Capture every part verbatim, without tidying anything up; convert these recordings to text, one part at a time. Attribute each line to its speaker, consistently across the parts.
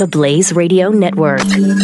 Speaker 1: the Blaze Radio Network.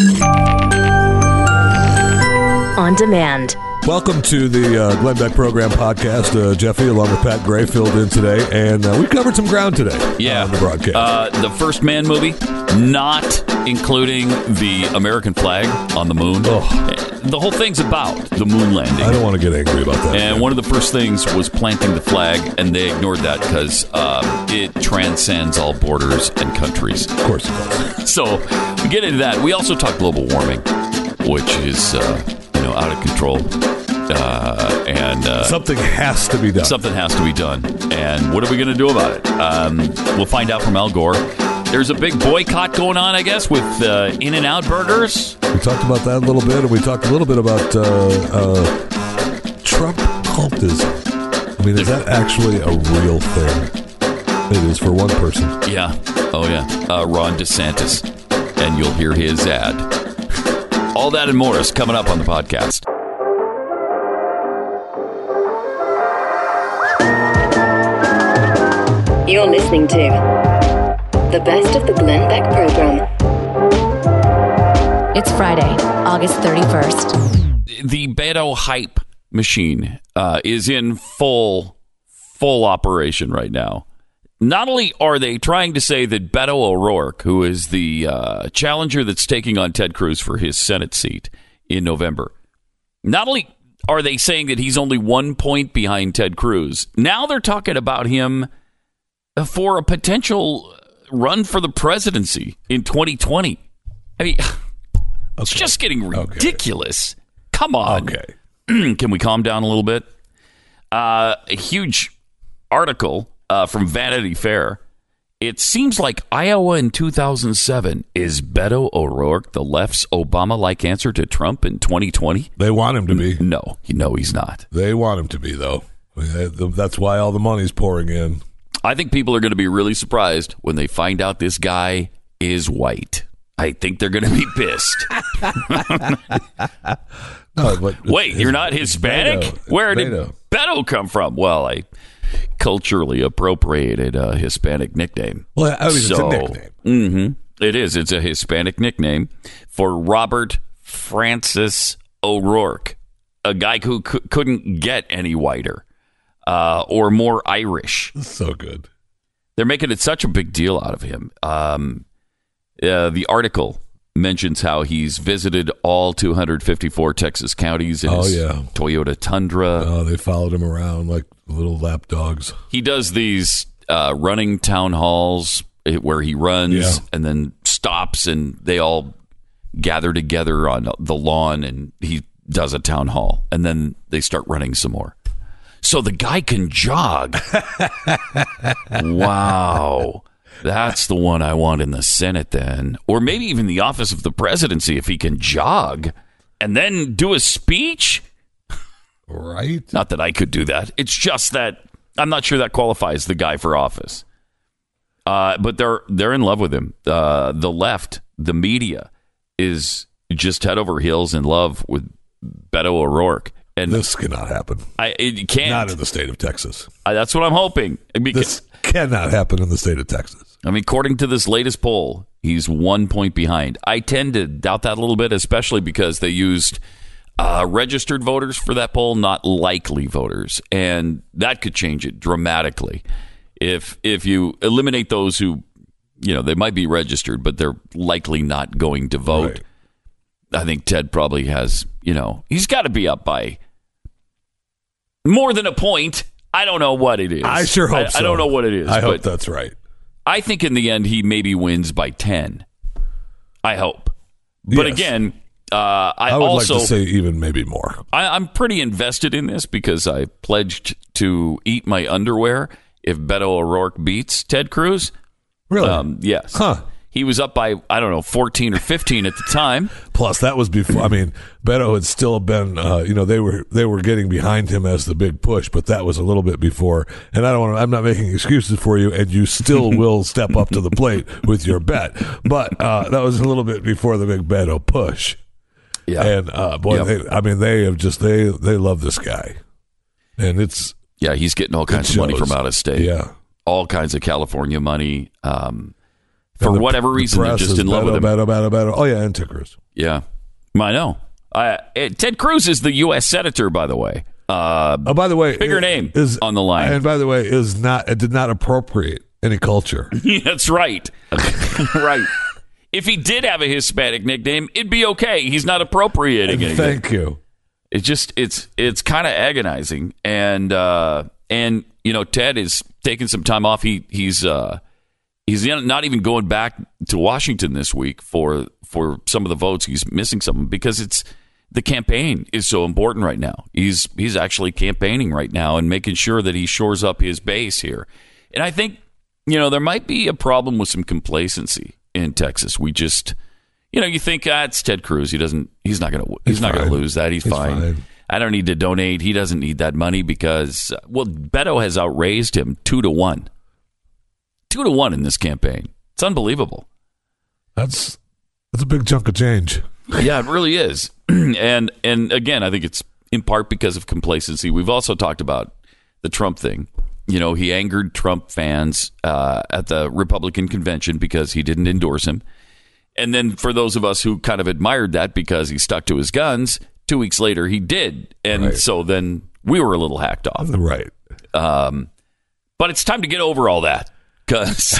Speaker 1: On demand.
Speaker 2: Welcome to the uh, Glenn Beck Program podcast. Uh, Jeffy, along with Pat Gray, filled in today, and uh, we covered some ground today
Speaker 3: yeah.
Speaker 2: uh, on the broadcast.
Speaker 3: Uh, the first Man movie, not including the American flag on the moon.
Speaker 2: Oh.
Speaker 3: The whole thing's about the moon landing.
Speaker 2: I don't want to get angry about that.
Speaker 3: And man. One of the first things was planting the flag, and they ignored that because uh, it transcends all borders and countries.
Speaker 2: Of course it does.
Speaker 3: So we get into that. We also talk global warming, which is uh, you know out of control. Uh, and uh,
Speaker 2: something has to be done.
Speaker 3: Something has to be done. And what are we going to do about it? Um, we'll find out from Al Gore. There's a big boycott going on, I guess, with uh, In-N-Out burgers.
Speaker 2: We talked about that a little bit, and we talked a little bit about uh, uh, Trump cultism. I mean, is that actually a real thing? It is for one person.
Speaker 3: Yeah. Oh, yeah. Uh, Ron DeSantis. And you'll hear his ad. All that and more is coming up on the podcast.
Speaker 1: You're listening to the best of the Glenn Beck Program. It's Friday, August thirty-first.
Speaker 3: The Beto hype machine uh, is in full, full operation right now. Not only are they trying to say that Beto O'Rourke, who is the uh, challenger that's taking on Ted Cruz for his Senate seat in November, not only are they saying that he's only one point behind Ted Cruz, now they're talking about him for a potential run for the presidency in twenty twenty. I mean, it's
Speaker 2: okay.
Speaker 3: just getting ridiculous.
Speaker 2: Okay.
Speaker 3: Come on.
Speaker 2: Okay.
Speaker 3: Can we calm down a little bit? Uh, a huge article uh, from Vanity Fair. It seems like Iowa in two thousand seven. Is Beto O'Rourke the left's Obama-like answer to Trump in twenty twenty?
Speaker 2: They want him to be.
Speaker 3: No, no, he's not.
Speaker 2: They want him to be, though. That's why all the money's pouring in.
Speaker 3: I think people are going to be really surprised when they find out this guy is white. I think they're going to be pissed.
Speaker 2: No, but
Speaker 3: wait, you're not Hispanic?
Speaker 2: Beto.
Speaker 3: Where did
Speaker 2: Beto.
Speaker 3: Beto come from? Well, I culturally appropriated a Hispanic nickname.
Speaker 2: Well, I mean,
Speaker 3: so,
Speaker 2: it's a nickname.
Speaker 3: Mm-hmm, it is. It's a Hispanic nickname for Robert Francis O'Rourke, a guy who c- couldn't get any whiter. Uh, or more Irish.
Speaker 2: So good.
Speaker 3: They're making it such a big deal out of him. Um, uh, the article mentions how he's visited all two hundred fifty-four Texas counties in
Speaker 2: oh,
Speaker 3: his
Speaker 2: yeah.
Speaker 3: Toyota Tundra.
Speaker 2: Oh, they followed him around like little lap dogs.
Speaker 3: He does these uh, running town halls where he runs
Speaker 2: yeah.
Speaker 3: and then stops, and they all gather together on the lawn, and he does a town hall, and then they start running some more. So the guy can jog. Wow. That's the one I want in the Senate then. Or maybe even the office of the presidency if he can jog and then do a speech.
Speaker 2: Right.
Speaker 3: Not that I could do that. It's just that I'm not sure that qualifies the guy for office. Uh, but they're they're in love with him. Uh, the left, the media, is just head over heels in love with Beto O'Rourke. And
Speaker 2: this cannot happen.
Speaker 3: I, it can't.
Speaker 2: Not in the state of Texas.
Speaker 3: I, that's what I'm hoping.
Speaker 2: This
Speaker 3: Because,
Speaker 2: cannot happen in the state of Texas.
Speaker 3: I mean, according to this latest poll, he's one point behind. I tend to doubt that a little bit, especially because they used uh, registered voters for that poll, not likely voters. And that could change it dramatically. If if you eliminate those who, you know, they might be registered, but they're likely not going to vote. Right. I think Ted probably has, you know, he's got to be up by more than a point. I don't know what it is.
Speaker 2: I sure hope
Speaker 3: I,
Speaker 2: so.
Speaker 3: I don't know what it is.
Speaker 2: I
Speaker 3: but
Speaker 2: hope that's right.
Speaker 3: I think in the end he maybe wins by ten. I hope. But
Speaker 2: yes.
Speaker 3: again, uh, I,
Speaker 2: I would
Speaker 3: also
Speaker 2: like to say even maybe more.
Speaker 3: I, I'm pretty invested in this because I pledged to eat my underwear if Beto O'Rourke beats Ted Cruz.
Speaker 2: Really?
Speaker 3: Um, yes.
Speaker 2: Huh.
Speaker 3: He was up by, I don't know, fourteen or fifteen at the time.
Speaker 2: Plus, that was before. I mean, Beto had still been, uh, you know, they were they were getting behind him as the big push, but that was a little bit before. And I don't want to. I'm not making excuses for you, and you still will step up to the plate with your bet. But uh, that was a little bit before the big Beto push.
Speaker 3: Yeah.
Speaker 2: And uh, boy,
Speaker 3: Yep.
Speaker 2: they, I mean, they have just they they love this guy, and it's
Speaker 3: Yeah, he's getting all kinds of money from out of state.
Speaker 2: Yeah.
Speaker 3: All kinds of California money. Um, For
Speaker 2: the,
Speaker 3: whatever reason, they're just in love
Speaker 2: Beto,
Speaker 3: with him.
Speaker 2: Beto, Beto, Beto. Oh, yeah, and Ted Cruz.
Speaker 3: Yeah. I know. Uh, Ted Cruz is the U S senator, by the way. Uh,
Speaker 2: oh, by the way,
Speaker 3: bigger
Speaker 2: it,
Speaker 3: name
Speaker 2: is
Speaker 3: on the line.
Speaker 2: And by the way, is not it did not appropriate any culture.
Speaker 3: That's right. Right. If he did have a Hispanic nickname, it'd be okay. He's not appropriating it.
Speaker 2: Thank you.
Speaker 3: It's just it's it's kind of agonizing, and uh, and you know Ted is taking some time off. He he's uh, he's not even going back to Washington this week for for some of the votes. He's missing some because it's. The campaign is so important right now. He's he's actually campaigning right now and making sure that he shores up his base here. And I think, you know, there might be a problem with some complacency in Texas. We just, you know, you think ah, it's Ted Cruz. He doesn't. He's not going to. He's, he's not going to lose that. He's, he's fine. fine. I don't need to donate. He doesn't need that money because well, Beto has outraised him two to one. Two to one in this campaign. It's unbelievable.
Speaker 2: That's that's a big chunk of change.
Speaker 3: Yeah, it really is. And and again, I think it's in part because of complacency. We've also talked about the Trump thing. You know, he angered Trump fans uh, at the Republican convention because he didn't endorse him. And then for those of us who kind of admired that because he stuck to his guns, two weeks later he did. And right. so then we were a little hacked off.
Speaker 2: Right.
Speaker 3: Um, but it's time to get over all that because...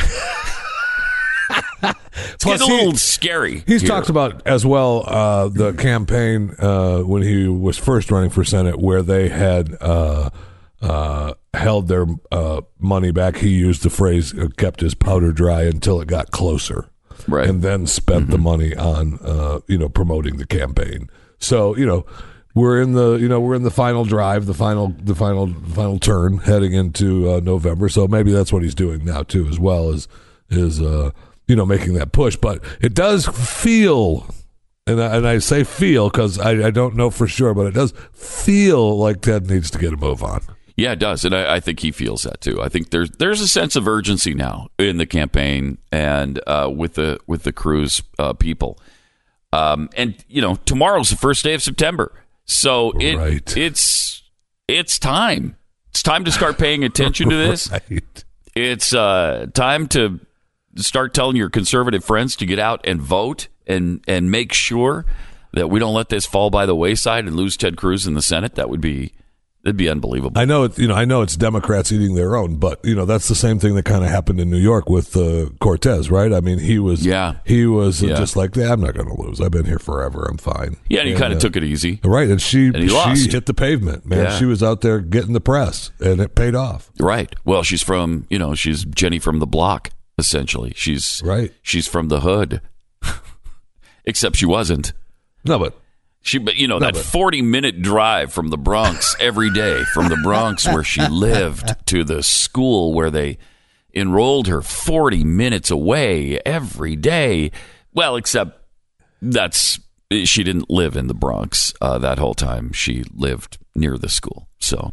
Speaker 3: It's getting a little he, scary.
Speaker 2: He's
Speaker 3: here.
Speaker 2: talked about as well uh, the campaign uh, when he was first running for Senate, where they had uh, uh, held their uh, money back. He used the phrase uh, "kept his powder dry" until it got closer,
Speaker 3: right?
Speaker 2: And then spent mm-hmm. the money on uh, you know promoting the campaign. So you know we're in the you know we're in the final drive, the final the final the final turn, heading into uh, November. So maybe that's what he's doing now too, as well as is. Uh, you know, making that push. But it does feel, and I, and I say feel because I, I don't know for sure, but it does feel like Ted needs to get a move on.
Speaker 3: Yeah, it does. And I, I think he feels that too. I think there's there's a sense of urgency now in the campaign and uh, with the with the Cruz uh, people. Um, and, you know, tomorrow's the first day of September. So it,
Speaker 2: right.
Speaker 3: it's it's time. It's time to start paying attention to this.
Speaker 2: Right.
Speaker 3: It's uh, time to start telling your conservative friends to get out and vote and, and make sure that we don't let this fall by the wayside and lose Ted Cruz in the Senate. That would be that'd be unbelievable.
Speaker 2: I know it, you know I know it's Democrats eating their own, but you know that's the same thing that kind of happened in New York with uh, Cortez, right? I mean, he was
Speaker 3: yeah.
Speaker 2: he was
Speaker 3: yeah.
Speaker 2: just like, yeah, I'm not going to lose. I've been here forever. I'm fine.
Speaker 3: Yeah, and he kind of uh, took it easy.
Speaker 2: Right, and she
Speaker 3: and he
Speaker 2: she
Speaker 3: lost.
Speaker 2: hit the pavement, man.
Speaker 3: Yeah.
Speaker 2: She was out there getting the press, and it paid off.
Speaker 3: Right. Well, she's from, you know, she's Jenny from the block. Essentially, she's
Speaker 2: right.
Speaker 3: She's from the hood, except she wasn't.
Speaker 2: No, but
Speaker 3: she, but you know,
Speaker 2: no,
Speaker 3: that
Speaker 2: but.
Speaker 3: forty-minute drive from the Bronx every day, from the Bronx where she lived to the school where they enrolled her, forty minutes away every day. Well, except that's she didn't live in the Bronx uh, that whole time. She lived near the school, so.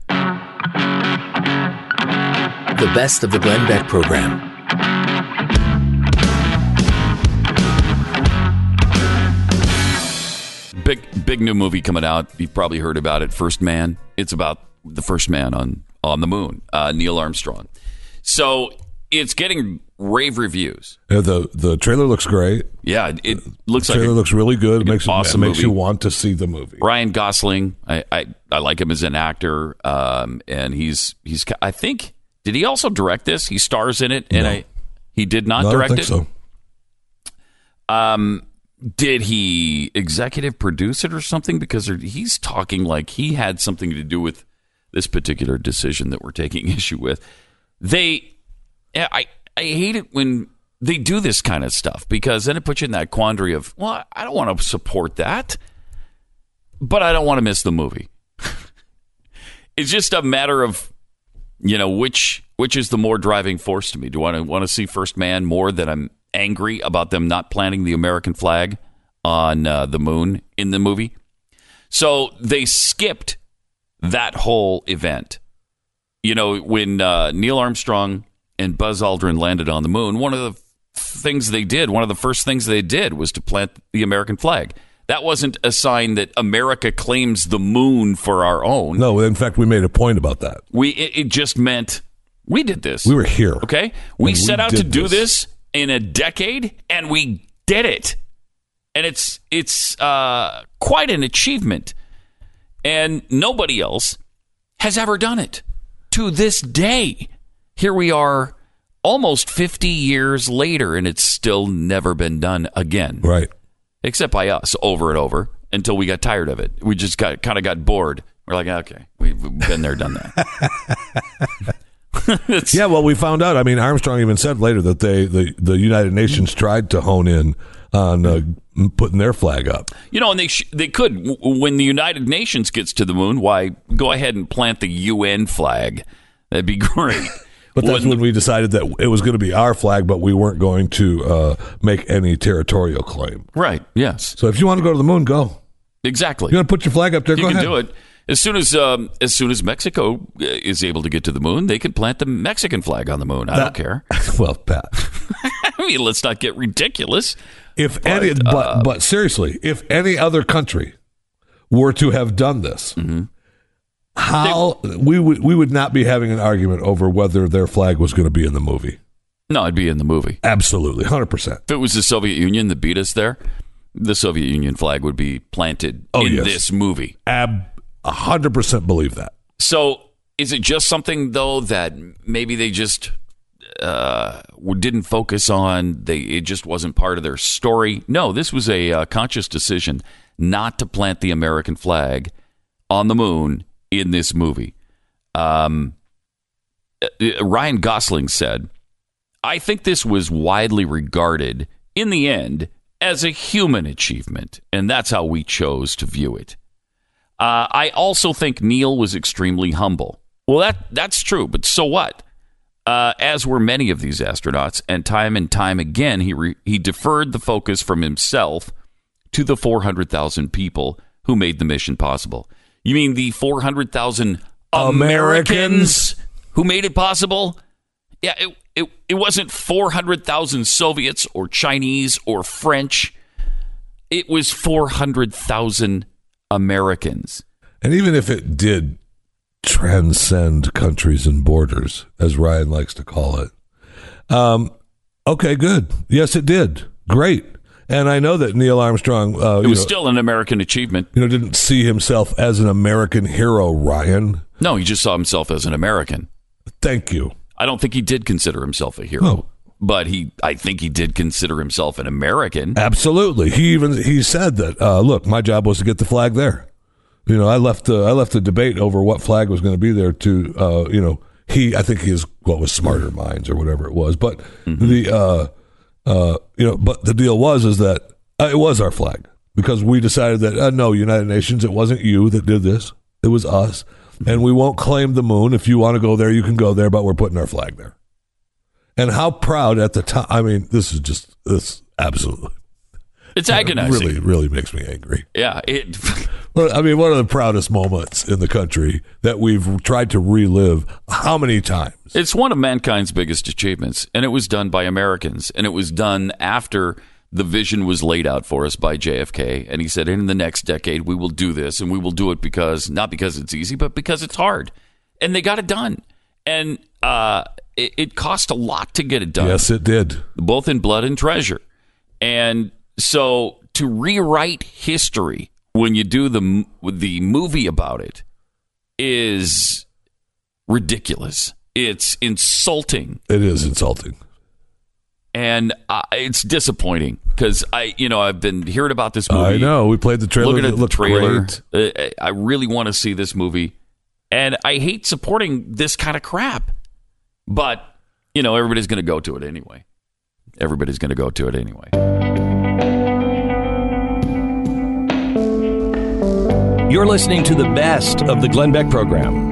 Speaker 4: The best of the Glenn Beck program.
Speaker 3: Big big new movie coming out. You've probably heard about it. First Man. It's about the first man on, on the moon, uh, Neil Armstrong. So it's getting rave reviews.
Speaker 2: Yeah, the the trailer looks great.
Speaker 3: Yeah, it looks
Speaker 2: the
Speaker 3: like
Speaker 2: trailer
Speaker 3: a,
Speaker 2: looks really good.
Speaker 3: Like
Speaker 2: it makes
Speaker 3: awesome
Speaker 2: it makes
Speaker 3: movie.
Speaker 2: you want to see the movie.
Speaker 3: Ryan Gosling, I, I, I like him as an actor, um, and he's he's I think did he also direct this? He stars in it, and
Speaker 2: no.
Speaker 3: I he did not
Speaker 2: no,
Speaker 3: direct
Speaker 2: I don't think
Speaker 3: it. So. Um. Did he executive produce it or something? Because he's talking like he had something to do with this particular decision that we're taking issue with. They, I, I hate it when they do this kind of stuff because then it puts you in that quandary of, well, I don't want to support that, but I don't want to miss the movie. It's just a matter of, you know, which which is the more driving force to me. Do I want to want to see First Man more than I'm angry about them not planting the American flag on uh, the moon in the movie? So they skipped that whole event. You know, when uh, Neil Armstrong and Buzz Aldrin landed on the moon, one of the things they did, one of the first things they did was to plant the American flag. That wasn't a sign that America claims the moon for our own.
Speaker 2: No, in fact, we made a point about that.
Speaker 3: We it, it just meant we did this.
Speaker 2: We were here.
Speaker 3: Okay? We set
Speaker 2: we
Speaker 3: out to do
Speaker 2: this.
Speaker 3: this, in a decade, and we did it. And it's it's uh, quite an achievement. And nobody else has ever done it to this day. Here we are almost fifty years later, and it's still never been done again.
Speaker 2: Right. Except
Speaker 3: by us over and over until we got tired of it. We just got kind of got bored. We're like, okay, we've been there, done that.
Speaker 2: Yeah, well, we found out. I mean, Armstrong even said later that they, the, the United Nations tried to hone in on uh, putting their flag up.
Speaker 3: You know, and they sh- they could. When the United Nations gets to the moon, why, go ahead and plant the U N flag. That'd be great.
Speaker 2: But that's when, when we decided that it was going to be our flag, but we weren't going to uh, make any territorial claim.
Speaker 3: Right, yes.
Speaker 2: So if you want to go to the moon, go.
Speaker 3: Exactly.
Speaker 2: You want to put your flag up there,
Speaker 3: you
Speaker 2: go
Speaker 3: can
Speaker 2: ahead.
Speaker 3: do it. As soon as um, as soon as Mexico is able to get to the moon, they can plant the Mexican flag on the moon. I that, don't care.
Speaker 2: Well, Pat.
Speaker 3: I mean, let's not get ridiculous.
Speaker 2: If but, any, but, uh, but seriously, if any other country were to have done this, mm-hmm. how they, we would we would not be having an argument over whether their flag was going to be in the movie.
Speaker 3: No, it'd be in the movie.
Speaker 2: Absolutely, one hundred percent.
Speaker 3: If it was the Soviet Union that beat us there, the Soviet Union flag would be planted oh, in yes. this movie.
Speaker 2: Ab. one hundred percent believe that.
Speaker 3: So is it just something, though, that maybe they just uh, didn't focus on? They It just wasn't part of their story? No, this was a uh, conscious decision not to plant the American flag on the moon in this movie. Um, Ryan Gosling said, I think this was widely regarded, in the end, as a human achievement, and that's how we chose to view it. Uh, I also think Neil was extremely humble. Well, that that's true, but so what? Uh, as were many of these astronauts, and time and time again, he re- he deferred the focus from himself to the four hundred thousand people who made the mission possible. You mean the four hundred thousand Americans who made it possible? Yeah, it, it, it wasn't four hundred thousand Soviets or Chinese or French. It was four hundred thousand Americans.
Speaker 2: And even if it did transcend countries and borders, as Ryan likes to call it, um, okay, good. Yes, it did. Great. And I know that Neil Armstrong... Uh,
Speaker 3: it was
Speaker 2: know,
Speaker 3: still an American achievement.
Speaker 2: You know, didn't see himself as an American hero, Ryan.
Speaker 3: No, he just saw himself as an American.
Speaker 2: Thank you.
Speaker 3: I don't think he did consider himself a hero. Oh. But he, I think he did consider himself an American.
Speaker 2: Absolutely. He even he said that. Uh, look, my job was to get the flag there. You know, I left the I left the debate over what flag was going to be there to. Uh, you know, he I think his what was Smarter Minds or whatever it was. But mm-hmm. the uh, uh, you know, but the deal was is that uh, it was our flag because we decided that uh, no, United Nations, it wasn't you that did this. It was us, mm-hmm. and we won't claim the moon. If you want to go there, you can go there. But we're putting our flag there. And how proud at the time. I mean, this is just, this absolutely.
Speaker 3: It's agonizing.
Speaker 2: It really, really makes me angry.
Speaker 3: Yeah. It.
Speaker 2: Well, I mean, one of the proudest moments in the country that we've tried to relive how many times?
Speaker 3: It's one of mankind's biggest achievements. And it was done by Americans. And it was done after the vision was laid out for us by J F K. And he said, in the next decade, we will do this. And we will do it because, not because it's easy, but because it's hard. And they got it done. And, uh, It, it cost a lot to get it done.
Speaker 2: Yes, it did.
Speaker 3: Both in blood and treasure. And so to rewrite history when you do the the movie about it is ridiculous. It's insulting.
Speaker 2: It is insulting.
Speaker 3: And uh, it's disappointing because I, you know, I've been hearing about this movie.
Speaker 2: I know. We played the trailer.
Speaker 3: Looking at
Speaker 2: it
Speaker 3: the trailer.
Speaker 2: Great.
Speaker 3: Uh, I really want to see this movie. And I hate supporting this kind of crap. But, you know, everybody's going to go to it anyway. Everybody's going to go to it anyway.
Speaker 5: You're listening to the best of the Glenn Beck program.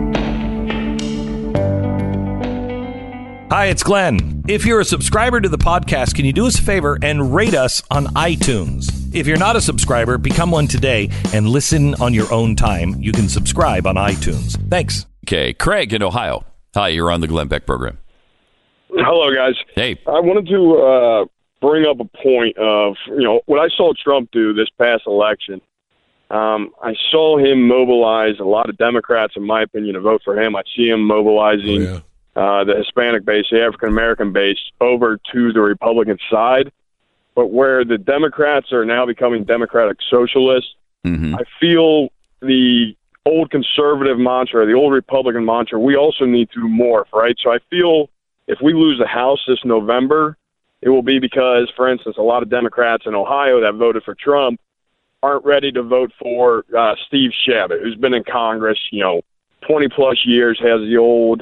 Speaker 5: Hi, it's Glenn. If you're a subscriber to the podcast, can you do us a favor and rate us on iTunes? If you're not a subscriber, become one today and listen on your own time. You can subscribe on iTunes. Thanks.
Speaker 3: Okay, Craig in Ohio. Hi, you're on the Glenn Beck program.
Speaker 6: Hello, guys.
Speaker 3: Hey.
Speaker 6: I wanted to uh, bring up a point of, you know, what I saw Trump do this past election. Um, I saw him mobilize a lot of Democrats, in my opinion, to vote for him. I see him mobilizing
Speaker 2: oh, yeah.
Speaker 6: uh, the Hispanic base, the African American base, over to the Republican side. But where the Democrats are now becoming Democratic socialists, mm-hmm. I feel the old conservative mantra, the old Republican mantra, we also need to morph, right? So I feel if we lose the House this November, it will be because, for instance, a lot of Democrats in Ohio that voted for Trump aren't ready to vote for uh, Steve Chabot, who's been in Congress, you know, twenty plus years, has the old,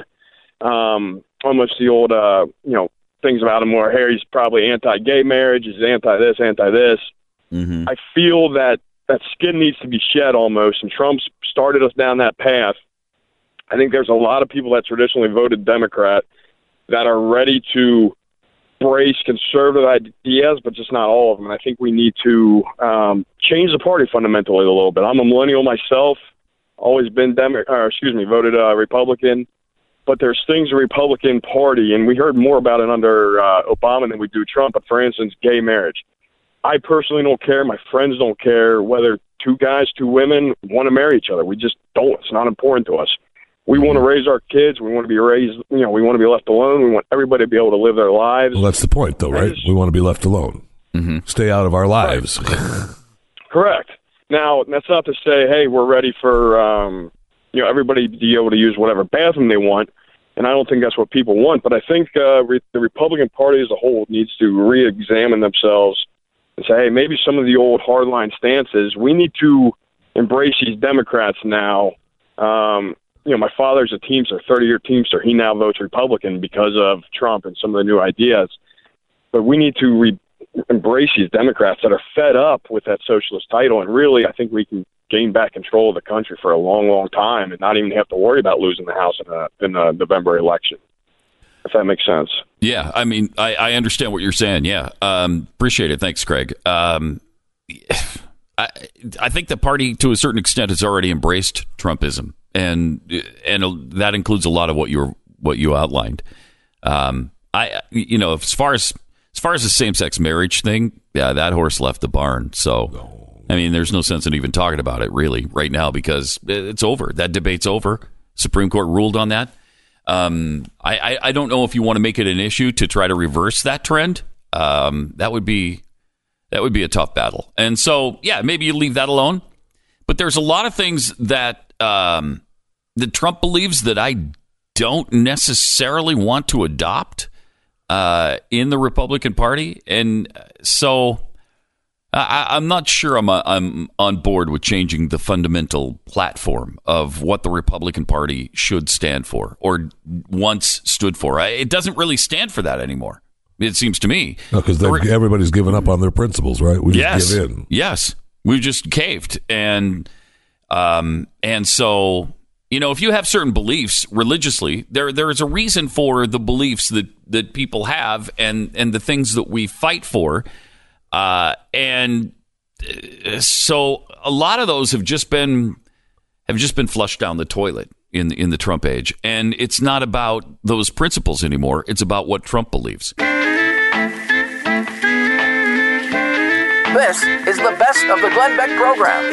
Speaker 6: um, almost the old, uh, you know, things about him where Harry's probably anti-gay marriage, he's anti-this, anti-this. Mm-hmm. I feel that that skin needs to be shed almost, and Trump's started us down that path. I think there's a lot of people that traditionally voted Democrat that are ready to embrace conservative ideas, but just not all of them. And I think we need to um, change the party fundamentally a little bit. I'm a millennial myself, always been Demo- or excuse me, voted uh, Republican. But there's things the Republican Party, and we heard more about it under uh, Obama than we do Trump, but for instance, gay marriage. I personally don't care. My friends don't care whether two guys, two women want to marry each other. We just don't. It's not important to us. We want to raise our kids. We want to be raised, you know, we want to be left alone. We want everybody to be able to live their lives.
Speaker 2: Well, that's the point, though, right? We want to be left alone. Mm-hmm. Stay out of our lives.
Speaker 6: Right. Correct. Now, that's not to say, hey, we're ready for, um, you know, everybody to be able to use whatever bathroom they want. And I don't think that's what people want. But I think uh, re- the Republican Party as a whole needs to re-examine themselves and say, hey, maybe some of the old hardline stances, we need to embrace these Democrats now. Um, you know, my father's a Teamster, thirty-year Teamster. He now votes Republican because of Trump and some of the new ideas. But we need to re- embrace these Democrats that are fed up with that socialist title. And really, I think we can gain back control of the country for a long, long time and not even have to worry about losing the House in a, in a November election, if that makes sense.
Speaker 3: Yeah, I mean, I, I understand what you're saying. Yeah, um, appreciate it. Thanks, Craig. Um, I, I think the party, to a certain extent, has already embraced Trumpism, and and that includes a lot of what you what you outlined. Um, I, you know, as far as as far as the same-sex marriage thing, yeah, that horse left the barn. So. I mean, there's no sense in even talking about it, really, right now, because it's over. That debate's over. Supreme Court ruled on that. Um, I, I, I don't know if you want to make it an issue to try to reverse that trend. Um, that would be that would be a tough battle. And so, yeah, maybe you leave that alone. But there's a lot of things that um, that Trump believes that I don't necessarily want to adopt uh, in the Republican Party, and so. I, I'm not sure I'm, a, I'm on board with changing the fundamental platform of what the Republican Party should stand for or once stood for. It doesn't really stand for that anymore, it seems to me.
Speaker 2: No, because everybody's given up on their principles, right? We just
Speaker 3: yes,
Speaker 2: give in.
Speaker 3: Yes, we've just caved. And, um, and so, you know, if you have certain beliefs religiously, there there is a reason for the beliefs that, that people have and, and the things that we fight for. Uh, and so a lot of those have just been have just been flushed down the toilet in in the Trump age, and it's not about those principles anymore. It's about what Trump believes.
Speaker 4: This is the best of the Glenn Beck program.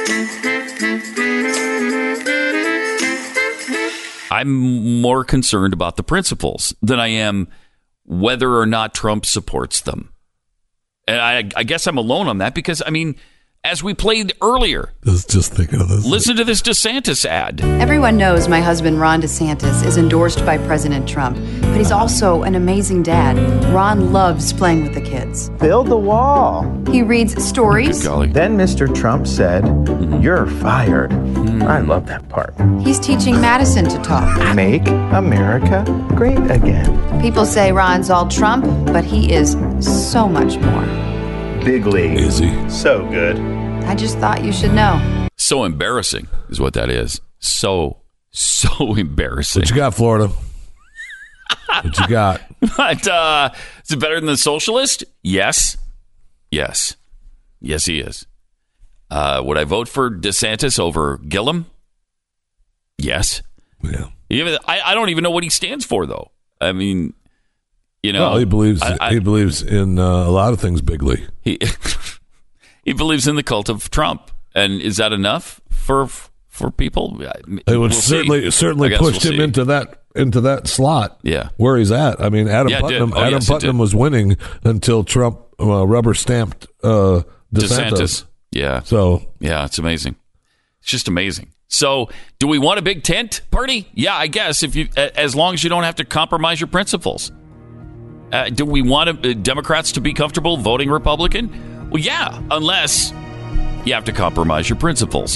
Speaker 3: I'm more concerned about the principles than I am whether or not Trump supports them. And I, I guess I'm alone on that because, I mean, as we played earlier,
Speaker 2: just, just thinking of this.
Speaker 3: Listen to this DeSantis ad.
Speaker 7: Everyone knows my husband, Ron DeSantis, is endorsed by President Trump, but he's also an amazing dad. Ron loves playing with the kids.
Speaker 8: Build the wall.
Speaker 7: He reads stories.
Speaker 3: Good golly.
Speaker 8: Then Mister Trump said, you're fired. Mm. I love that part.
Speaker 7: He's teaching Madison to talk.
Speaker 8: Make America great again.
Speaker 7: People say Ron's all Trump, but he is so much more.
Speaker 8: Big league.
Speaker 2: Is he?
Speaker 8: So good.
Speaker 7: I just thought you should know.
Speaker 3: So embarrassing is what that is. So, so embarrassing.
Speaker 2: What you got, Florida? What you got?
Speaker 3: But uh, is it better than the socialist? Yes. Yes. Yes, he is. Uh, would I vote for DeSantis over Gillum? Yes.
Speaker 2: Yeah.
Speaker 3: Even, I, I don't even know what he stands for, though. I mean, you know.
Speaker 2: Well, he believes
Speaker 3: I, I,
Speaker 2: he believes in uh, a lot of things bigly.
Speaker 3: He he believes in the cult of Trump, and is that enough for for people?
Speaker 2: It would
Speaker 3: we'll
Speaker 2: certainly
Speaker 3: see.
Speaker 2: certainly pushed
Speaker 3: we'll
Speaker 2: him
Speaker 3: see.
Speaker 2: into that into that slot.
Speaker 3: Yeah.
Speaker 2: Where he's at. I mean, Adam
Speaker 3: Yeah, it did.
Speaker 2: Putnam.
Speaker 3: Oh,
Speaker 2: Adam
Speaker 3: yes, it
Speaker 2: Putnam
Speaker 3: did.
Speaker 2: was winning until Trump uh, rubber stamped uh, DeSantis.
Speaker 3: DeSantis. Yeah.
Speaker 2: So
Speaker 3: Yeah, it's amazing. It's just amazing. So, do we want a big tent party? Yeah, I guess if you, as long as you don't have to compromise your principles. Uh, do we want uh, Democrats to be comfortable voting Republican? Well, yeah, unless you have to compromise your principles.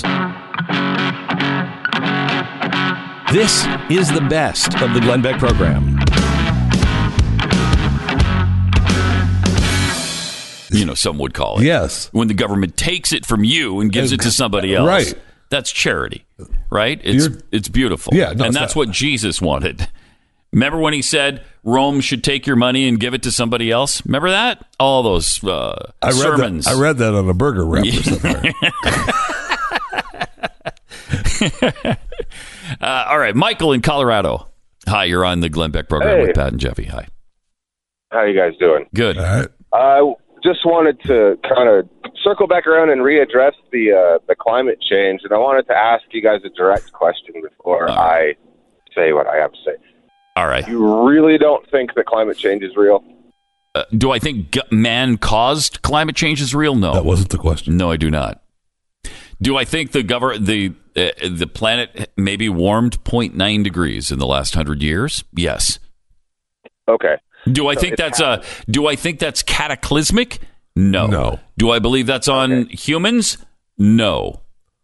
Speaker 5: This is the best of the Glenn Beck program.
Speaker 3: You know, some would call it.
Speaker 2: yes,
Speaker 3: When the government takes it from you and gives it to somebody else.
Speaker 2: Right.
Speaker 3: That's charity, right? It's
Speaker 2: You're-
Speaker 3: it's beautiful.
Speaker 2: Yeah, no,
Speaker 3: and
Speaker 2: it's
Speaker 3: that's
Speaker 2: not-
Speaker 3: what Jesus wanted. Remember when he said Rome should take your money and give it to somebody else? Remember that? All those uh,
Speaker 2: I read
Speaker 3: sermons.
Speaker 2: That, I read that on a burger wrap or something.
Speaker 3: uh, all right, Michael in Colorado. Hi, you're on the Glenn Beck program
Speaker 6: Hey.
Speaker 3: with Pat and Jeffy. Hi.
Speaker 6: How you guys doing?
Speaker 3: Good.
Speaker 2: All right.
Speaker 6: I just wanted to kind of circle back around and readdress the uh, the climate change, and I wanted to ask you guys a direct question before
Speaker 3: All
Speaker 6: I say what I have to say.
Speaker 3: All right.
Speaker 6: You really don't think that climate change is real?
Speaker 3: Uh, do I think g- man-caused climate change is real? No.
Speaker 2: That wasn't the question.
Speaker 3: No, I do not. Do I think the gover- the uh, the planet maybe warmed zero point nine degrees in the last hundred years? Yes.
Speaker 6: Okay.
Speaker 3: Do I
Speaker 6: So
Speaker 3: think
Speaker 6: it's
Speaker 3: that's uh do I think that's cataclysmic? No.
Speaker 2: No.
Speaker 3: Do I believe that's on
Speaker 6: Okay.
Speaker 3: humans? No.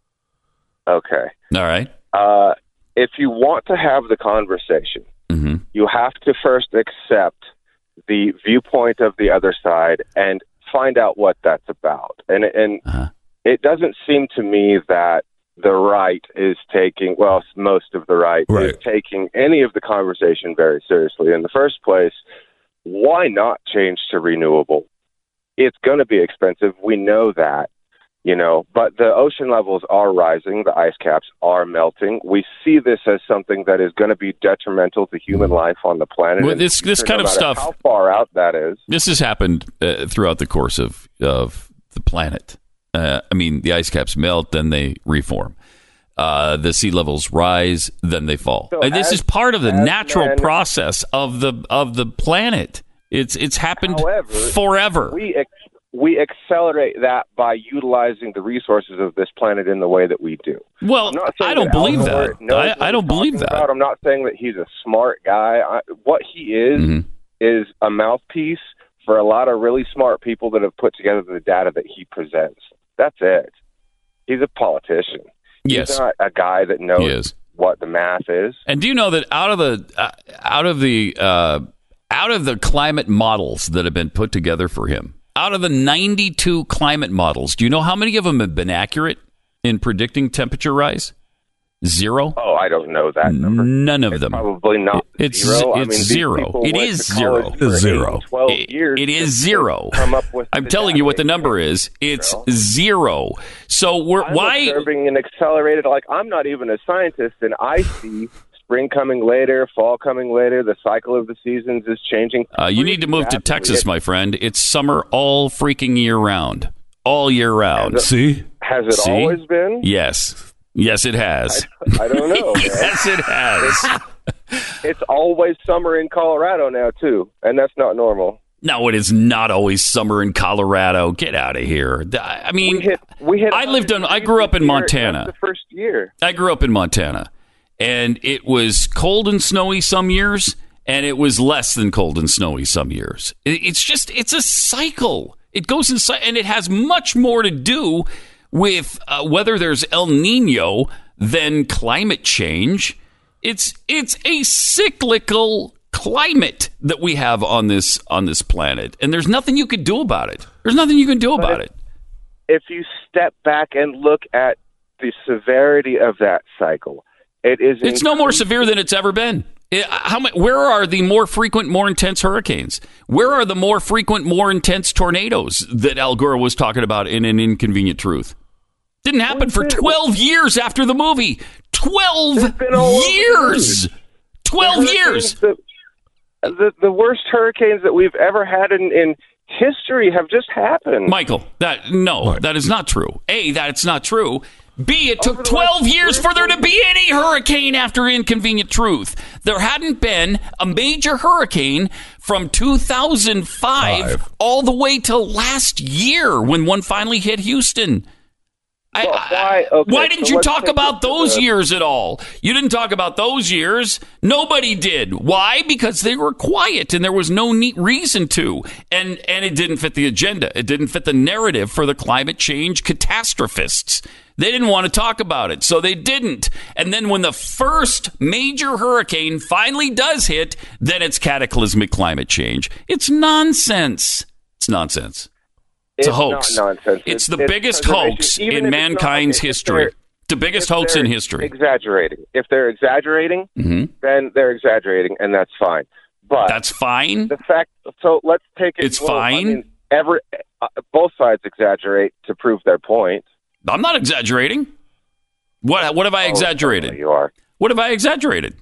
Speaker 6: Okay.
Speaker 3: All right.
Speaker 6: Uh, if you want to have the conversation,
Speaker 3: Mm-hmm.
Speaker 6: you have to first accept the viewpoint of the other side and find out what that's about. And and
Speaker 3: Uh-huh.
Speaker 6: it doesn't seem to me that the right is taking, well, most of the right,
Speaker 2: Right.
Speaker 6: is taking any of the conversation very seriously. In the first place, why not change to renewable? It's going to be expensive. We know that. You know, but the ocean levels are rising. The ice caps are melting. We see this as something that is going to be detrimental to human life on the planet.
Speaker 3: Well,
Speaker 6: in the
Speaker 3: this- this
Speaker 6: future,
Speaker 3: kind
Speaker 6: no
Speaker 3: of
Speaker 6: matter
Speaker 3: stuff-
Speaker 6: How far out that is.
Speaker 3: This has happened uh, throughout the course of of the planet. Uh, I mean, the ice caps melt, then they reform. Uh, the sea levels rise, then they fall.
Speaker 6: So
Speaker 3: and this
Speaker 6: as-
Speaker 3: is part of the
Speaker 6: as
Speaker 3: natural
Speaker 6: man-
Speaker 3: process of the of the planet. It's it's happened
Speaker 6: However,
Speaker 3: forever.
Speaker 6: We ex- we accelerate that by utilizing the resources of this planet in the way that we do.
Speaker 3: well,
Speaker 6: I'm not saying
Speaker 3: I don't
Speaker 6: that
Speaker 3: believe
Speaker 6: Al Gore
Speaker 3: that.
Speaker 6: knows
Speaker 3: I,
Speaker 6: what
Speaker 3: I don't
Speaker 6: he's
Speaker 3: believe
Speaker 6: talking
Speaker 3: that.
Speaker 6: about. I'm not saying that he's a smart guy. I, what he is
Speaker 3: Mhm.
Speaker 6: is a mouthpiece for a lot of really smart people that have put together the data that he presents. That's it. He's a politician.
Speaker 3: Yes.
Speaker 6: He's not a guy that
Speaker 3: He
Speaker 6: knows
Speaker 3: is.
Speaker 6: what the math is.
Speaker 3: And do you know that out of the uh, out of the uh, out of the climate models that have been put together for him, out of the ninety-two climate models, do you know how many of them have been accurate in predicting temperature rise? Zero.
Speaker 6: Oh, I don't know that number.
Speaker 3: None of
Speaker 6: It's
Speaker 3: them.
Speaker 6: probably not
Speaker 3: It's
Speaker 6: zero.
Speaker 3: z-
Speaker 6: I
Speaker 3: it's
Speaker 6: mean, these
Speaker 3: zero.
Speaker 6: people
Speaker 3: It
Speaker 6: went
Speaker 3: is
Speaker 6: to
Speaker 3: zero.
Speaker 6: college
Speaker 2: It is
Speaker 6: for
Speaker 2: zero.
Speaker 6: eight, twelve
Speaker 3: It-
Speaker 6: years
Speaker 3: it is
Speaker 6: just to
Speaker 3: zero.
Speaker 6: Come up with
Speaker 3: I'm
Speaker 6: the
Speaker 3: telling you what the
Speaker 6: data.
Speaker 3: number is. It's
Speaker 6: Zero.
Speaker 3: zero. So we're
Speaker 6: I'm
Speaker 3: why?
Speaker 6: observing an accelerated. Like I'm not even a scientist, and I see spring coming later, fall coming later. The cycle of the seasons is changing.
Speaker 3: Uh, you need to move to
Speaker 6: rapidly.
Speaker 3: Texas, my friend. It's summer all freaking year round. All year round.
Speaker 2: See?
Speaker 6: Has it
Speaker 3: See?
Speaker 6: always been?
Speaker 3: Yes. Yes, it has.
Speaker 6: I don't know. man.
Speaker 3: Yes, it has.
Speaker 6: It's always summer in Colorado now too, and that's not normal.
Speaker 3: No, it is not always summer in Colorado. Get out of here. I mean,
Speaker 6: We hit. We hit.
Speaker 3: I lived in-
Speaker 6: one
Speaker 3: I
Speaker 6: hundred
Speaker 3: grew up in
Speaker 6: this year,
Speaker 3: Montana.
Speaker 6: That's the first year.
Speaker 3: I grew up in Montana, and it was cold and snowy some years, and it was less than cold and snowy some years. It- It's just, it's a cycle. It goes in, cy- and it has much more to do with uh, whether there's El Nino than climate change. It's it's a cyclical climate that we have on this on this planet, and there's nothing you can do about it. There's nothing you can do about it.
Speaker 6: If you step back and look at the severity of that cycle, it is.
Speaker 3: It's no more severe than it's ever been. It- how ma- where are the more frequent, more intense hurricanes? Where are the more frequent, more intense tornadoes that Al Gore was talking about in An Inconvenient Truth? Didn't happen for twelve years after the movie. twelve
Speaker 6: It's been all over the
Speaker 3: years.
Speaker 6: news.
Speaker 3: twelve
Speaker 6: The
Speaker 3: years.
Speaker 6: hurricanes that- The, the worst hurricanes that we've ever had in, in history have just happened.
Speaker 3: Michael, that no, that is not true. A, that's not true. B, it took twelve years for there to be any hurricane after Inconvenient Truth. There hadn't been a major hurricane from two thousand five Five. all the way till last year when one finally hit Houston. I,
Speaker 9: well, why, okay,
Speaker 3: why didn't
Speaker 9: so
Speaker 3: you talk about
Speaker 9: the,
Speaker 3: those years at all? You didn't talk about those years. Nobody did. Why? Because they were quiet and there was no neat reason to. And and it didn't fit the agenda. It didn't fit the narrative for the climate change catastrophists. They didn't want to talk about it, so they didn't. And then when the first major hurricane finally does hit, then it's cataclysmic climate change. It's nonsense. It's nonsense. It's, it's a hoax.
Speaker 9: Not nonsense.
Speaker 3: It's,
Speaker 9: it's
Speaker 3: the
Speaker 9: it's
Speaker 3: biggest hoax in mankind's
Speaker 9: not,
Speaker 3: history. The biggest hoax in history.
Speaker 9: Exaggerating. If they're exaggerating,
Speaker 3: mm-hmm.
Speaker 9: then they're exaggerating, and that's fine. But
Speaker 3: that's fine.
Speaker 9: The fact. So let's take it.
Speaker 3: It's
Speaker 9: well,
Speaker 3: fine.
Speaker 9: I mean, every uh, both sides exaggerate to prove their point.
Speaker 3: I'm not exaggerating. What What have I
Speaker 9: oh,
Speaker 3: exaggerated?
Speaker 9: You are.
Speaker 3: What have I exaggerated?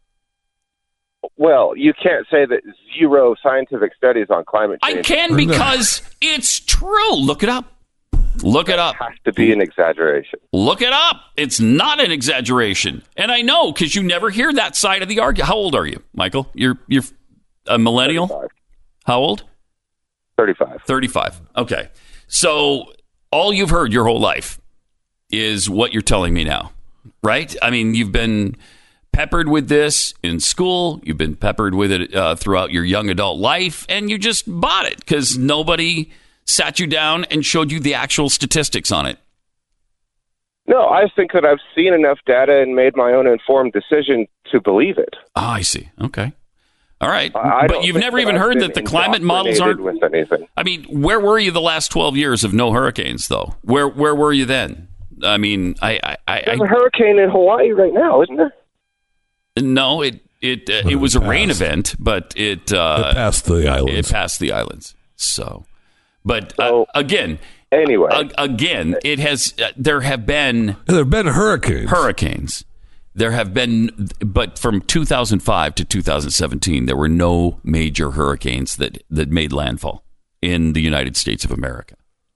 Speaker 9: Well, you can't say that zero scientific studies on climate change.
Speaker 3: I can because it's true. Look it up. Look it up.
Speaker 9: It has to be an exaggeration.
Speaker 3: Look it up. It's not an exaggeration. And I know because you never hear that side of the argument. How old are you, Michael? You're you're a millennial?
Speaker 9: thirty-five.
Speaker 3: How old?
Speaker 9: thirty-five.
Speaker 3: thirty-five. Okay. So all you've heard your whole life is what you're telling me now, right? I mean, you've been peppered with this in school. You've been peppered with it uh, throughout your young adult life, and you just bought it because nobody sat you down and showed you the actual statistics on it.
Speaker 9: No, I think that I've seen enough data and made my own informed decision to believe it.
Speaker 3: Oh, I see. Okay. All right.
Speaker 9: I
Speaker 3: but you've never even
Speaker 9: that
Speaker 3: heard that the climate models aren't...
Speaker 9: with anything.
Speaker 3: I mean, where were you the last twelve years of no hurricanes, though? Where where were you then? I mean, I... I, I
Speaker 9: There's a hurricane in Hawaii right now, isn't there?
Speaker 3: No, it it uh, it was a rain event, but it... Uh,
Speaker 2: it passed the islands.
Speaker 3: It passed the islands. So... But
Speaker 9: so,
Speaker 3: uh, again,
Speaker 9: anyway,
Speaker 3: uh, again, it has. Uh, there have been
Speaker 2: there have been hurricanes.
Speaker 3: Hurricanes. There have been, but from two thousand five to two thousand seventeen, there were no major hurricanes that, that made landfall in the United States of America.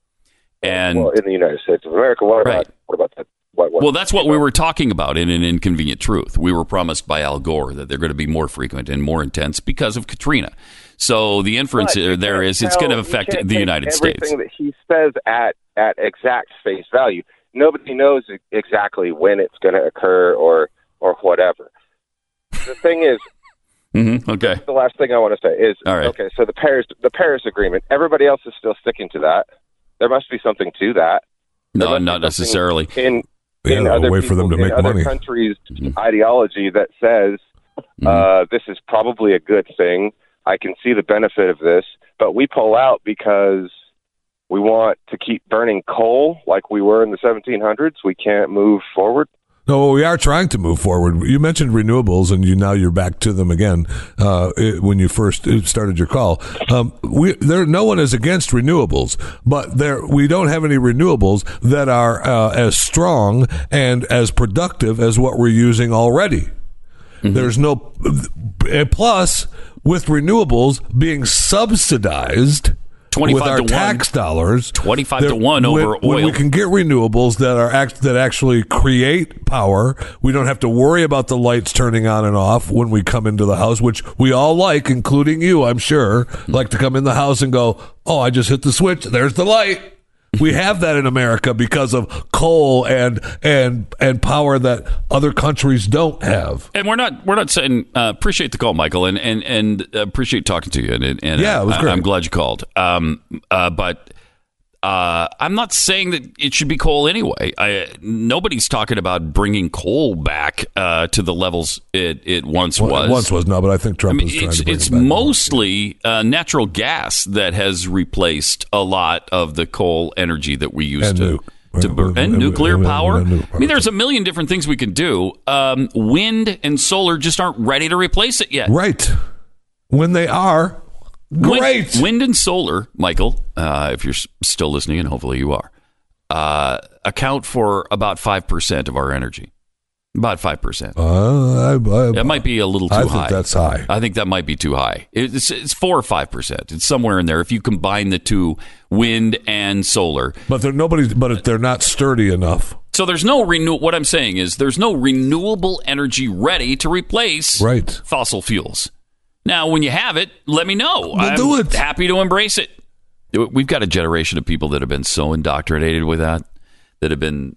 Speaker 3: And
Speaker 9: well, in the United States of America, what
Speaker 3: right.
Speaker 9: about what about that? What, what,
Speaker 3: well, that's what we were talking about in An Inconvenient Truth. We were promised by Al Gore that they're going to be more frequent and more intense because of Katrina. So the inference there is it's going to affect the United States.
Speaker 9: Everything that he says at, at exact face value. Nobody knows exactly when it's going to occur or or whatever. The thing is,
Speaker 3: mm-hmm. okay.
Speaker 9: The last thing I want to say is,
Speaker 3: All right.
Speaker 9: okay, so the Paris the Paris Agreement. Everybody else is still sticking to that. There must be something to that.
Speaker 3: No, not necessarily.
Speaker 9: In
Speaker 2: yeah,
Speaker 9: in other
Speaker 2: way
Speaker 9: people,
Speaker 2: for them to
Speaker 9: in
Speaker 2: make
Speaker 9: other
Speaker 2: money.
Speaker 9: countries'
Speaker 3: mm-hmm.
Speaker 9: ideology that says mm-hmm. uh, this is probably a good thing. I can see the benefit of this, but we pull out because we want to keep burning coal like we were in the seventeen hundreds. We can't move forward.
Speaker 2: No, we are trying to move forward. You mentioned renewables, and you now you're back to them again. Uh, it, when you first started your call, um, we there no one is against renewables, but there we don't have any renewables that are uh, as strong and as productive as what we're using already. Mm-hmm. There's no plus with renewables being subsidized. with our
Speaker 3: to
Speaker 2: tax
Speaker 3: one.
Speaker 2: dollars,
Speaker 3: twenty-five to one over
Speaker 2: when,
Speaker 3: oil.
Speaker 2: When we can get renewables that are act, that actually create power, we don't have to worry about the lights turning on and off when we come into the house, which we all like, including you, I'm sure, like to come in the house and go, oh, I just hit the switch, there's the light. We have that in America because of coal and and and power that other countries don't have.
Speaker 3: And we're not we're not saying uh, appreciate the call, Michael, and and and appreciate talking to you. And, and
Speaker 2: yeah, it was great.
Speaker 3: I, I'm glad you called. Um, uh, but uh, I'm not saying that it should be coal anyway. I, nobody's talking about bringing coal back uh, to the levels it it once
Speaker 2: well,
Speaker 3: was.
Speaker 2: It once was no, but I think Trump
Speaker 3: I mean,
Speaker 2: is trying
Speaker 3: it's,
Speaker 2: to bring
Speaker 3: it's
Speaker 2: it back.
Speaker 3: mostly uh, natural gas that has replaced a lot of the coal energy that we used
Speaker 2: and
Speaker 3: to.
Speaker 2: Nuke.
Speaker 3: To burn. And,
Speaker 2: and,
Speaker 3: nuclear
Speaker 2: and,
Speaker 3: power.
Speaker 2: And, and, and
Speaker 3: I mean, there's a million different things we can do. Um, wind and solar just aren't ready to replace it yet.
Speaker 2: Right. When they are, great.
Speaker 3: Wind, wind and solar, Michael, uh, if you're s- still listening, and hopefully you are, uh, account for about five percent of our energy. About five percent.
Speaker 2: Uh, I, I,
Speaker 3: that might be a little too
Speaker 2: I
Speaker 3: high.
Speaker 2: I think that's high.
Speaker 3: I think that might be too high. It's, it's four or five percent. It's somewhere in there if you combine the two, wind and solar.
Speaker 2: But they're nobody. But they're not sturdy enough
Speaker 3: So there's no renew. What I'm saying is there's no renewable energy ready to replace
Speaker 2: right.
Speaker 3: fossil fuels. Now, when you have it, let me know.
Speaker 2: We'll
Speaker 3: I'm
Speaker 2: do it.
Speaker 3: happy to embrace it. We've got a generation of people that have been so indoctrinated with that, that have been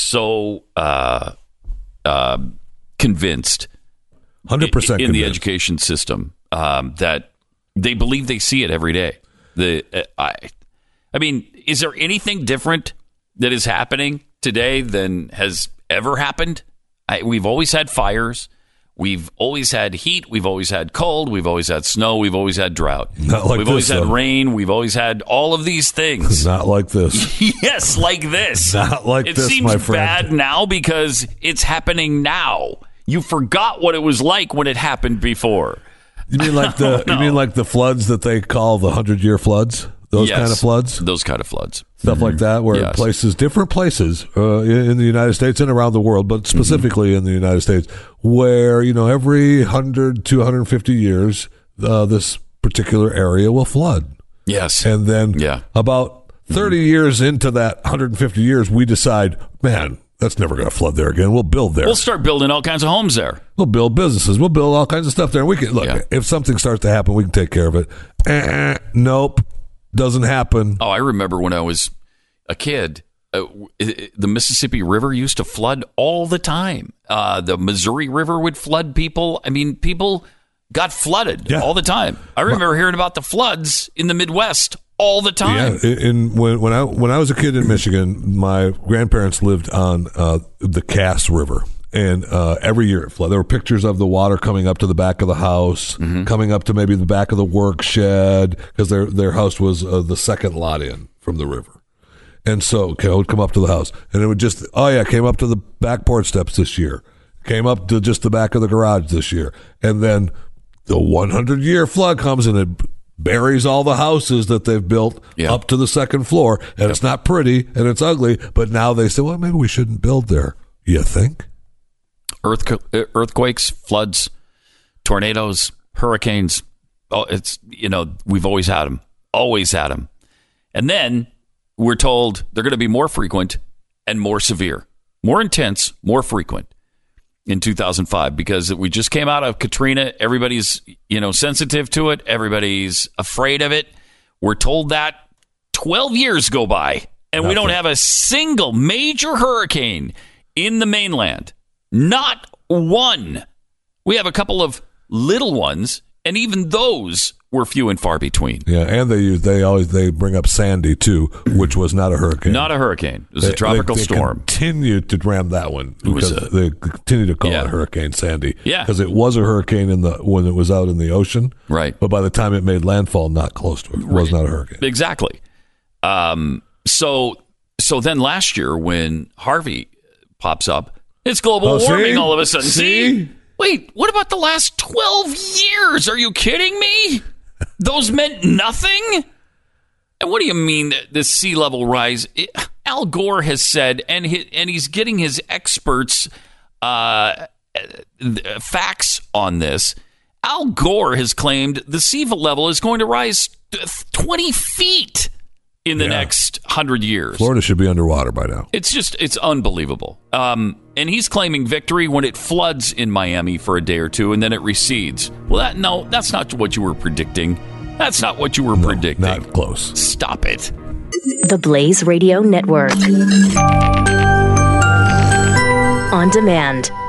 Speaker 3: so uh, uh, convinced,
Speaker 2: one hundred percent
Speaker 3: in, in the
Speaker 2: convinced.
Speaker 3: education system um, that they believe they see it every day. The uh, I, I mean, is there anything different that is happening today than has ever happened? I, we've always had fires. We've always had heat. We've always had cold. We've always had snow. We've always had drought.
Speaker 2: Not like
Speaker 3: we've
Speaker 2: this,
Speaker 3: always had
Speaker 2: though.
Speaker 3: rain. We've always had all of these things.
Speaker 2: Not like this.
Speaker 3: Yes, like this.
Speaker 2: Not like
Speaker 3: it
Speaker 2: this,
Speaker 3: seems
Speaker 2: my friend.
Speaker 3: bad now because it's happening now. You forgot what it was like when it happened before.
Speaker 2: You mean like the
Speaker 3: no.
Speaker 2: you mean like the floods that they call the hundred year floods? Those
Speaker 3: Yes,
Speaker 2: kind of floods?
Speaker 3: Those kind of floods.
Speaker 2: Stuff
Speaker 3: Mm-hmm.
Speaker 2: like that, where
Speaker 3: Yes.
Speaker 2: places, different places uh, in, in the United States and around the world, but specifically mm-hmm. in the United States, where, you know, every one hundred to one hundred fifty years, uh, this particular area will flood.
Speaker 3: Yes.
Speaker 2: And then
Speaker 3: yeah.
Speaker 2: about thirty mm-hmm. years into that one hundred fifty years, we decide, man, that's never going to flood there again. We'll build there.
Speaker 3: We'll start building all kinds of homes there.
Speaker 2: We'll build businesses. We'll build all kinds of stuff there. And we can look,
Speaker 3: Yeah.
Speaker 2: if something starts to happen, we can take care of it. Eh, nope. Doesn't happen.
Speaker 3: Oh, I remember when I was a kid, uh, the Mississippi River used to flood all the time. Uh, the Missouri River would flood people. I mean, people got flooded
Speaker 2: Yeah.
Speaker 3: all the time. I remember hearing about the floods in the Midwest all the time.
Speaker 2: Yeah, in when when I when I was a kid in Michigan, my grandparents lived on uh, the Cass River, and uh, every year it flooded. There were pictures of the water coming up to the back of the house,
Speaker 3: Mm-hmm.
Speaker 2: coming up to maybe the back of the work shed, because their their house was uh, the second lot in from the river, and so okay, it would come up to the house, and it would just oh yeah, came up to the back porch steps this year, came up to just the back of the garage this year, and then the one hundred year flood comes and it buries all the houses that they've built
Speaker 3: Yeah.
Speaker 2: up to the second floor, and it's not pretty and it's ugly, but now they say, well, maybe we shouldn't build there. You think?
Speaker 3: Earth, earthquakes, floods, tornadoes, hurricanes. Oh, it's, you know, we've always had them, always had them. And then we're told they're going to be more frequent and more severe, more intense, more frequent in two thousand five, because we just came out of Katrina. Everybody's, you know, sensitive to it. Everybody's afraid of it. We're told that twelve years go by and
Speaker 2: Nothing.
Speaker 3: we don't have a single major hurricane in the mainland. Not one. We have a couple of little ones, and even those were few and far between.
Speaker 2: Yeah, and they use they always they bring up Sandy too, which was not a hurricane.
Speaker 3: Not a hurricane. It was
Speaker 2: They-
Speaker 3: a tropical
Speaker 2: they, they
Speaker 3: storm.
Speaker 2: Continued to ram that one
Speaker 3: was
Speaker 2: because
Speaker 3: a-
Speaker 2: they continue to call
Speaker 3: Yeah.
Speaker 2: it Hurricane Sandy.
Speaker 3: Yeah.
Speaker 2: because it was a hurricane in the when it was out in the ocean.
Speaker 3: Right.
Speaker 2: But by the time it made landfall, not close to it. It was not a hurricane.
Speaker 3: Exactly. Um, so so then last year when Harvey pops up, it's global
Speaker 2: Oh, see?
Speaker 3: warming all of a sudden.
Speaker 2: See?
Speaker 3: Wait, what about the last twelve years? Are you kidding me? Those meant nothing? And what do you mean that the sea level rise? It, Al Gore has said, and he, and he's getting his experts uh, facts on this. Al Gore has claimed the sea level is going to rise twenty feet in the
Speaker 2: Yeah.
Speaker 3: next hundred years.
Speaker 2: Florida should be underwater by now.
Speaker 3: It's just, it's unbelievable. Um, and he's claiming victory when it floods in Miami for a day or two and then it recedes. Well, that no, that's not what you were predicting. That's not what you were
Speaker 2: No,
Speaker 3: predicting.
Speaker 2: not close.
Speaker 3: Stop it.
Speaker 1: The Blaze Radio Network. On demand.